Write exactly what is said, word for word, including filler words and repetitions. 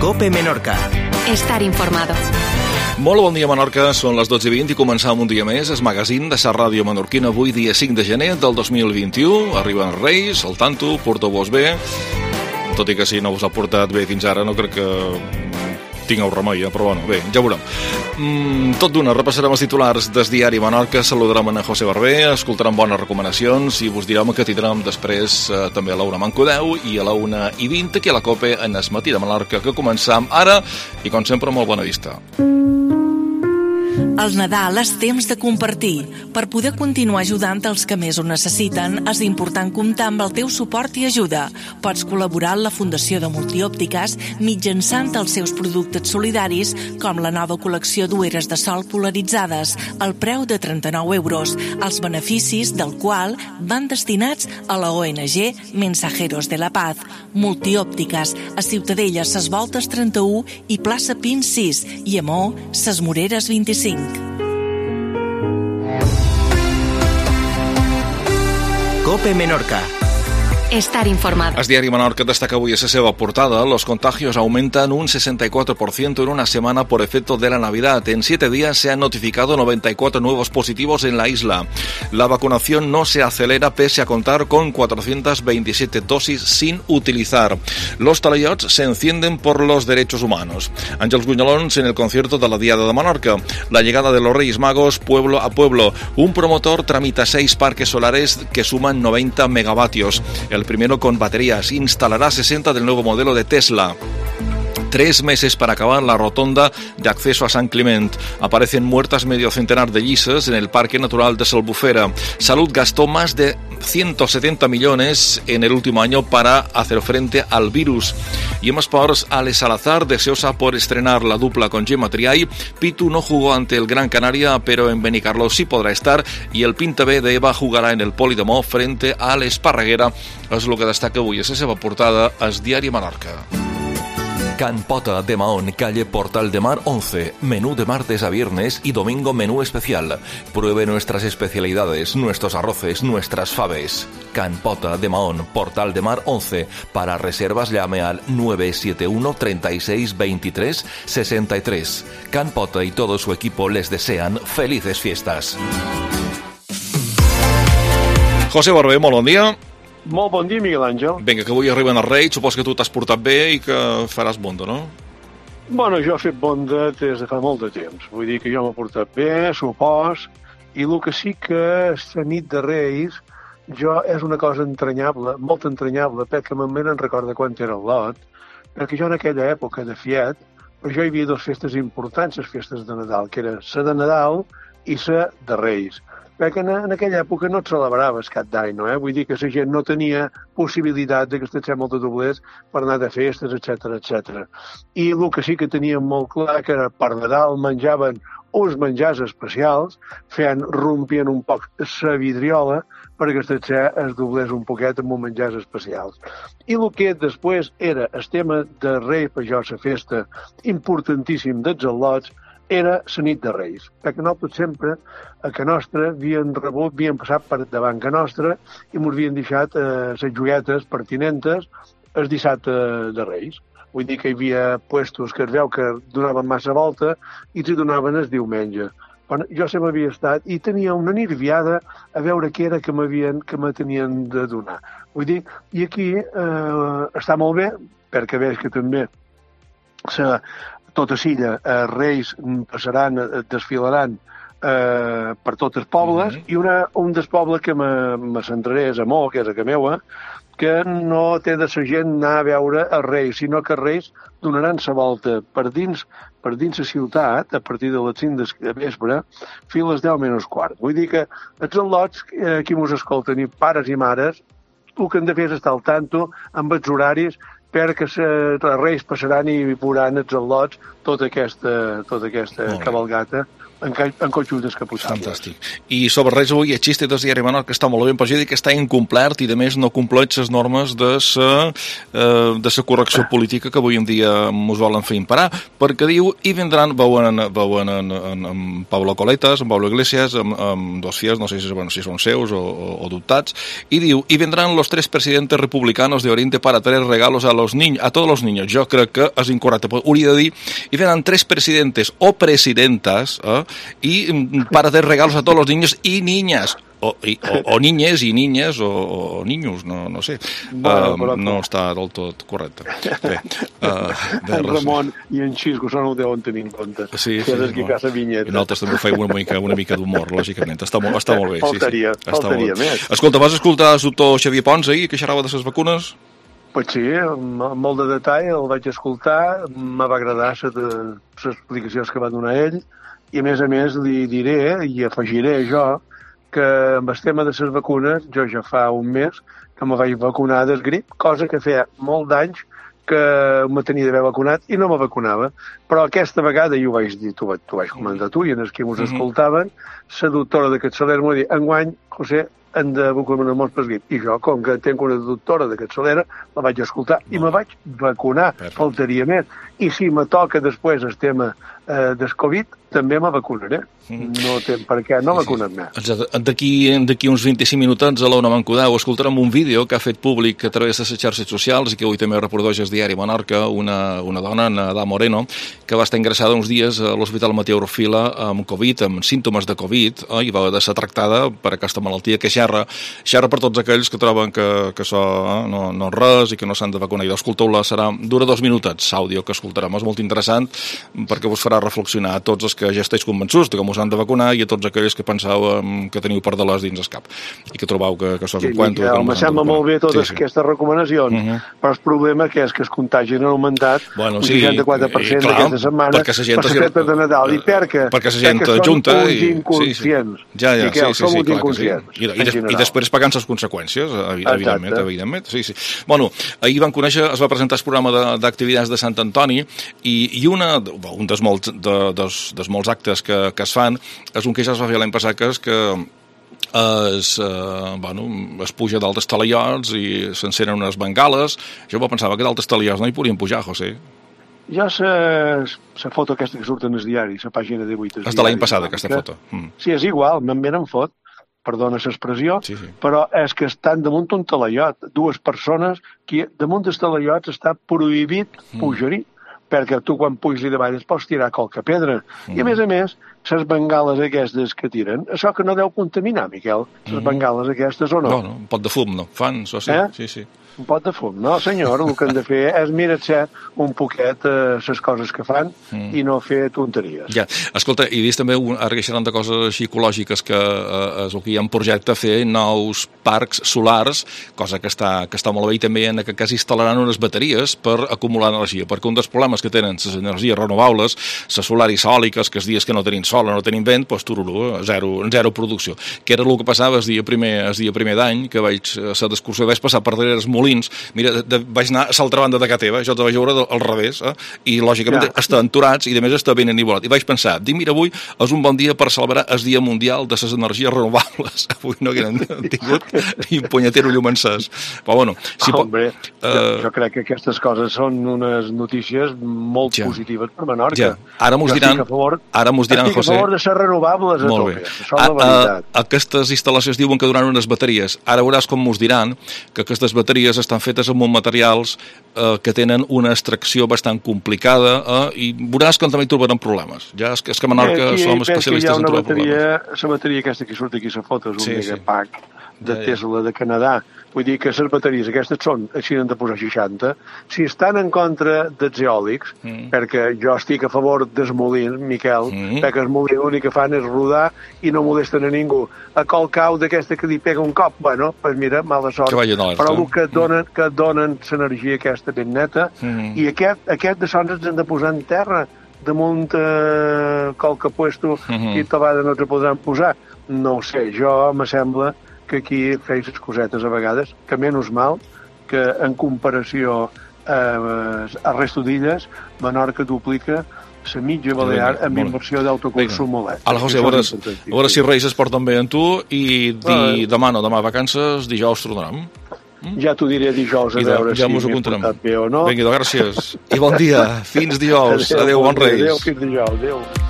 COPE Menorca. Estar informado. Molt bon dia, Menorca. Són les dotze i vint i començam un dia més el magazín de la ràdio menorquina. Avui, dia cinc de gener del dos mil vint-i-u. Arriben Reis, al tanto, porteu-vos bé. Tot i que si no us ha portat bé fins ara, no crec que tingueu remei, eh? Però bueno, bé, ja ho veurem. Mm, tot d'una, repassarem els titulars del diari Menorca, saludarem a José Barber, escoltarem bones recomanacions i vos direm que tindrem després eh, també a la una Mancodeu i a la una i vint aquí a la COPE en el matí de Menorca, que començam ara i, com sempre, molt bona vista. El Nadal és temps de compartir. Per poder continuar ajudant els que més ho necessiten, és important comptar amb el teu suport i ajuda. Pots col·laborar amb la Fundació de Multiòptiques mitjançant els seus productes solidaris, com la nova col·lecció d'ulleres de sol polaritzades, al preu de trenta-nou euros, els beneficis del qual van destinats a la O N G Mensajeros de la Paz. Multiòptiques, a Ciutadella, Ses Voltes trenta-u i Plaça Pins sis, i a Maó, Ses Moreres vint-i-cinc. COPE Menorca. Estar informado. El diari Menorca destaca avui a la seva portada: los contagios aumentan un sesenta y cuatro por ciento en una semana por efecto de la Navidad. En siete días se han notificado noventa y cuatro nuevos positivos en la isla. La vacunación no se acelera pese a contar con cuatrocientas veintisiete dosis sin utilizar. Los talayots se encienden por los derechos humanos. Àngels Buñolons en el concierto de la Diada de Menorca. La llegada de los Reyes Magos pueblo a pueblo. Un promotor tramita seis parques solares que suman noventa megavatios. El primero con baterías. Instalará sesenta del nuevo modelo de Tesla. Tres meses para acabar la rotonda de acceso a San Clement. Aparecen muertas medio centenar de llices en el Parque Natural de Salbufera. Salud gastó más de ciento setenta millones en el último año para hacer frente al virus. Y en esports, Ale Salazar, deseosa por estrenar la dupla con Gemma Triay. Pitu no jugó ante el Gran Canaria, pero en Benicarló sí podrá estar. Y el Pinta B de Eva jugará en el Poli de Mo frente a l'Esparreguera. És el que destaca avui a la seva portada al diari Menorca. Can Pota de Mahón, calle Portal de Mar once. Menú de martes a viernes y domingo menú especial. Pruebe nuestras especialidades, nuestros arroces, nuestras faves. Can Pota de Mahón, Portal de Mar once. Para reservas llame al nueve siete uno, treinta y seis, veintitrés, sesenta y tres. Can Pota y todo su equipo les desean felices fiestas. José Barber, molt bon dia. Molt bon dia, Miguel Àngel. Vinga, que avui arriben els Reis, supos que tu t'has portat bé i que faràs bonda, no? Bueno, jo he fet bonda des de fa molt de temps. Vull dir que jo m'he portat bé, supos, i el que sí que la nit de Reis jo és una cosa entranyable, molt entranyable, perquè me'n recorda quan era el lot, perquè jo en aquella època de Fiat, però jo hi havia dues festes importants, les festes de Nadal, que era la de Nadal i la de Reis. Perquè en, en aquella època no et celebraves cap d'any, no? Eh? Vull dir que la gent no tenia possibilitat de que es tenia molts doblers per anar de festes, etcètera, etcètera. I el que sí que teníem molt clar que era per Nadal menjaven uns menjars especials, feien, rompien un poc la vidriola perquè es doblés un poquet amb uns menjars especials. I el que després era el tema de Reis, per jo la festa importantíssim dels al·lots, era la nit de Reis, perquè nosaltres sempre a Can Nostra havien rebut, havien passat per davant Can Nostra i ens havien deixat eh, les joguetes pertinentes el dissabte de Reis. Vull dir que hi havia puestos que es veu que donaven massa volta i s'hi donaven el diumenge. Bueno, jo sempre havia estat i tenia una nerviada a veure què era que m'havien que me tenien de donar. Vull dir, i aquí eh, està molt bé, perquè veig que també se tota Silla, eh, Reis passaran, eh, desfilaran eh, per tots els pobles, mm-hmm. i una, un dels pobles que me, me centraré és a Mo, que és a Cameua, que no té de la gent anar a veure els Reis, sinó que els Reis donaran la volta per dins, per dins la ciutat, a partir de les cinc de vespre, fins a les deu menys quart. Vull dir que els al·lots, eh, qui mos escolten, i pares i mares, el que hem de fer és estar al tanto amb els horaris perquè els Reis passaran i veuran els al·lots tota aquesta, tota aquesta cavalgata en, ca en cotxos descapotables. Fantàstic. I sobre res avui el xiste del diari Menorca està molt bé, però jo dic que està incomplert i de més no compleix les normes de la eh, de la correcció política que avui en dia mos volen fer imparar, perquè diu, i vendran, veuen, veuen en, en, en Pablo Coletas, en Pablo Iglesias, amb, amb dos fies, no sé si, bueno, si són seus o, o, o dubtats, i diu, y vendrán los tres presidentes republicanos de Oriente para traer regalos a los niños, a todos los niños. Jo crec que és incorrecte. Hauria de dir, y vendrán tres presidentes o presidentas eh, y para traer regalos a todos los niños y niñas. O, i, o, o niñes i niñes o, o niños, no, no sé. Bueno, uh, no està del tot correcte. Bé, uh, en Ramon i en Xisco són ho deuen tenir en compte. Sí, que sí. és qui casa vinyeta. I nosaltres també ho feim una mica, una mica d'humor, lògicament. Està molt, està molt bé. Faltaria, sí, sí. Està faltaria molt... més. Escolta, vas escoltar el doctor Xavier Pons ahir, que xerrava de les vacunes? Pues sí, amb molt de detall el vaig escoltar, me va agradar les explicacions que va donar ell, i a més a més li diré i afegiré jo que amb el tema de les vacunes, jo ja fa un mes que me vaig vacunar del grip, cosa que feia molt d'anys que me tenia d'haver vacunat i no me vacunava. Però aquesta vegada, i ho vaig dir, tu, tu vaig comentar tu, i en els que mos uh -huh. escoltaven, la doctora de Capçalera m'ho va dir, enguany, José, hem de vacunar molts per grip. I jo, com que tenc una doctora de Capçalera, la vaig escoltar i me vaig vacunar, perfecte. Faltaria més. I si me toca després el tema eh, del Covid, també me vacunaré. No té per què no vacunar més. D'aquí uns vint-i-cinc minutets a l'Ona Mancudau escoltarem un vídeo que ha fet públic a través de les xarxes socials i que avui també reprodueix el diari Menorca, una, una dona, Nadà Moreno, que va estar ingressada uns dies a l'Hospital Mateu Orfila amb Covid, amb símptomes de Covid, eh, i va haver de ser tractada per aquesta malaltia que xerra, xerra per tots aquells que troben que, que això eh, no, no és res i que no s'han de vacunar. I escolteu-la, serà, dura dos minutets, àudio que escoltarem. És molt interessant perquè us farà reflexionar a tots els que ja esteu convençuts de com us han de vacunar i a tots aquells que pensàveu que teniu per delàs dins el cap i que trobau que, que això és un cuento. Sí, me sembla molt bé totes sí, sí. aquestes recomanacions, uh -huh. però el problema que és que els contagis han augmentat bueno, un seixanta-quatre per cent d'aquesta setmana per les festes de Nadal i perquè, perquè la gent junta i... inconscients. Sí, sí. Ja, ja, Miquel, sí, sí, sí, clar sí. I, i, des, I després pagant les conseqüències, evidentment. evidentment sí, sí. Bueno, ahir van conèixer, es va presentar el programa d'activitats de, de Sant Antoni i, i una, un dels molts, de, des, des molts actes que, que es fan és un que ja es va fer l'any passat, que és que es, eh, bueno, es puja d'altres talaiots i s'encenen unes bengales. Jo pensava que d'altres talaiots no hi podien pujar, José. Jo la foto aquesta que surt en el diari, la pàgina de vuit. És de l'any passat, aquesta foto. Mm. Sí, és igual, me'n venen fot, perdona l'expressió, sí, sí. però és que estan damunt un talaiot, dues persones, que damunt dels talaiots està prohibit pujar-hi, mm. perquè tu quan puges i davall es pots tirar qualque pedra. Mm. I a més a més, les bengales aquestes que tiren, això que no deu contaminar, Miquel, les mm. bengales aquestes o no? No, no, un pot de fum, no? Fan, això sí, eh? sí, sí. Un pot de fum. No, senyor, el que hem de fer és mirar-se un poquet les eh, coses que fan mm. i no fer tonteries. Ja, escolta, i vist també, ara que xerran de coses psicològiques, que eh, és el que hi ha en projecte fer nous parcs solars, cosa que està, que està molt bé, i també en aquest cas instal·laran unes bateries per acumular energia, perquè un dels problemes que tenen les energies renovables, les solars eòliques, que els dies que no tenim sol o no tenim vent, doncs tururú, zero, zero producció. Que era el que passava el dia primer, el dia primer d'any, que vaig ser d'excursió, vaig passar per darrere els molins. Mira, de, de, vaig anar a l'altra banda de casa teva, jo te vaig veure al revés, eh? I lògicament ja. estan aturats i a més està ben enivolat. I vaig pensar, dic, mira, avui és un bon dia per celebrar el Dia Mundial de les Energies Renovables. Avui no hagueren tingut ni un punyetero llum encès. Però bueno, si Hombre, po... uh... jo, jo crec que aquestes coses són unes notícies molt ja. positives per Menorca. Ja. Ara mos diran, favor, ara mos diran, José... Estic a favor de ser renovables a tope. Això és la veritat. A, a, aquestes instal·lacions diuen que duran unes bateries. Ara veuràs com mos diran que aquestes bateries estan fetes amb uns materials eh, que tenen una extracció bastant complicada eh, i veuràs que també hi trobaran problemes. Ja és que, és que a Menorca aquí, som especialistes en trobar bateria, problemes. La bateria aquesta que surt aquí a la foto és un sí, megapack sí. de ja, ja. Tesla de Canadà. Vull dir que les bateries aquestes són, així n'han de posar seixanta. Si estan en contra dels eòlics, mm. perquè jo estic a favor dels molins, Miquel, mm. perquè els molins l'únic que fan és rodar i no molesten a ningú. A qualcau d'aquesta que li pega un cop, bueno, doncs mira, mala sort. Però el que donen, que donen l'energia aquesta ben neta, mm. i aquest, aquest de sons ens hem de posar en terra, damunt eh, qualque puesto mm-hmm. i tovada no ens podran posar. No ho sé, jo me sembla que aquí feis les cosetes a vegades, que menys mal que en comparació eh, a resto d'illes, Menorca duplica la mitja balear amb inversió d'autoconsum O L E D. Ala, José, a veure, a veure si Reis es porten bé amb tu i di, demà no, demà vacances, dijous tornarem. Mm? Ja t'ho diré dijous a veure ja, ja si m'he portat bé o no. Vinga, gràcies. I bon dia. Fins dijous. Adéu, adéu bon Reis. Adéu, fins dijous. Adéu.